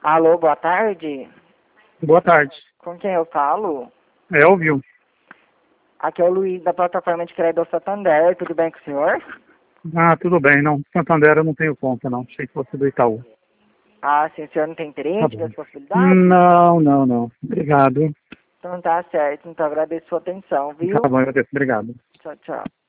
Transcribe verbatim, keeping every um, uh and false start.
Alô, boa tarde. Boa tarde. Com quem eu falo? É, ouviu? Aqui é o Luiz da plataforma de crédito Santander. Tudo bem com o senhor? Ah, tudo bem. Não, Santander eu não tenho conta, não. Achei que fosse do Itaú. Ah, sim, o senhor não tem Tá interesse bom. das possibilidades? Não, não, não. Obrigado. Então tá certo. Então agradeço a sua atenção, Tá viu? bom, eu agradeço. Obrigado. Tchau, tchau.